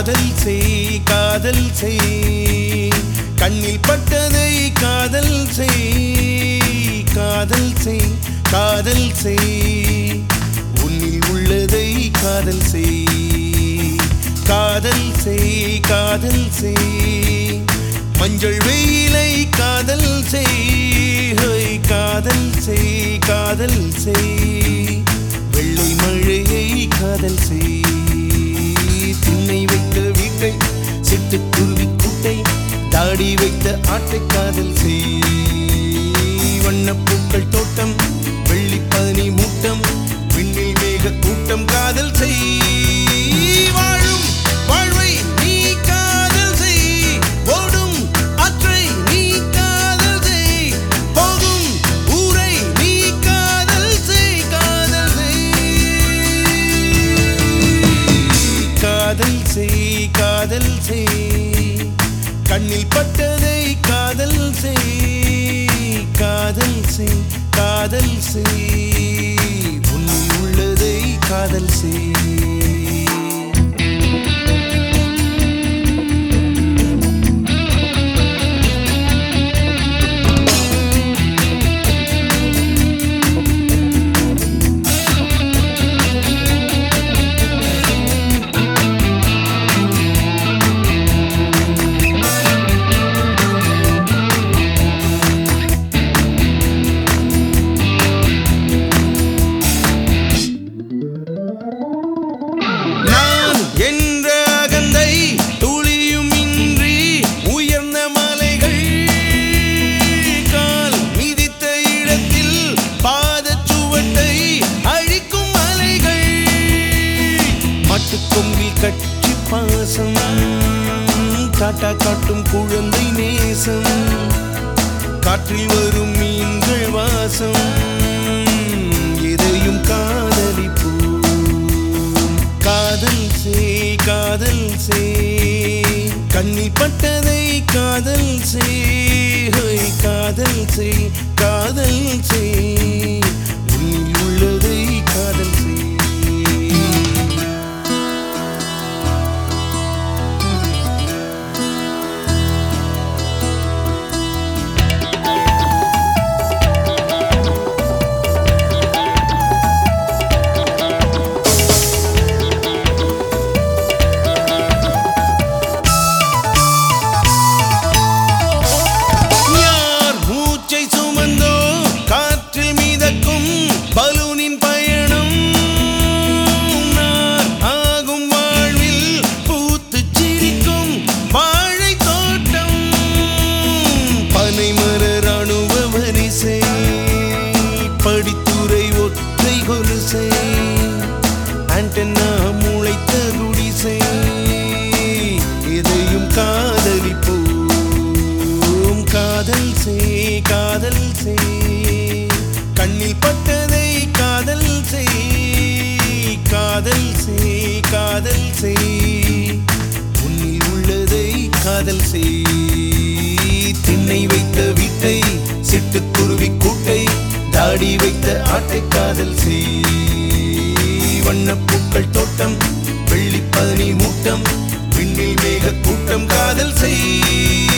காதல் செய் காதல் செய் கண்ணில் பட்டதை காதல் செய் காதல் செய் காதல் செய் உன்னில் உள்ளதை காதல் செய் காதல் செய் காதல் செய் மஞ்சள் வெயிலை காதல் செய் காதல் செய் காதல் செய் வெள்ளை மழையை காதல் செய் திண்ணை வைத்த வீட்டை சிட்டுக்குருவி கூட்டை தாடி வைத்த ஆட்டை காதல் செய் வண்ணப்பூக்கள் தோட்டம் வெள்ளி பனி மூட்டம் விண்ணில் மேக கூட்டம் காதல் செய் வாழும் வாழ்வை நீ காதல் செய் ஓடும் ஆற்றை நீ காதல் செய் போகும் ஊரை நீ காதல் செய் காதல் செய் காதல் செய் கண்ணில் பட்டதை காதல் செய் காதல் செய் காதல் செய் உன்னில் உள்ளதை காதல் செய் கொங்கில் கட்சி பாசம் காட்டா காட்டும் குழந்தை நேசம் காற்றில் வரும் மீன்கள் வாசம் எதையும் காதலிப்போம் காதல் செய் காதல் செய் கண்ணில் பட்டதை காதல் செய் காதல் செய் காதல் செய் உன்னில் உள்ளதை காதல் செய் படித்துறை ஒற்றை கொலுசை ஆண்டனா முளைத்த குடிசை எதையும் காதலிப்போம் காதல் செய் காதல் செய் கண்ணில் பட்டதை காதல் செய் காதல் செய் காதல் செய் உன்னில் உள்ளதை காதல் செய் திண்ணை வைத்த வீட்டை சிட்டுக்குருவி கூட்டை தாடி வைத்த ஆட்டை காதல் செய் வண்ணப்பூக்கள் தோட்டம் வெள்ளி பனி மூட்டம் விண்ணில் மேக கூட்டம் காதல் செய்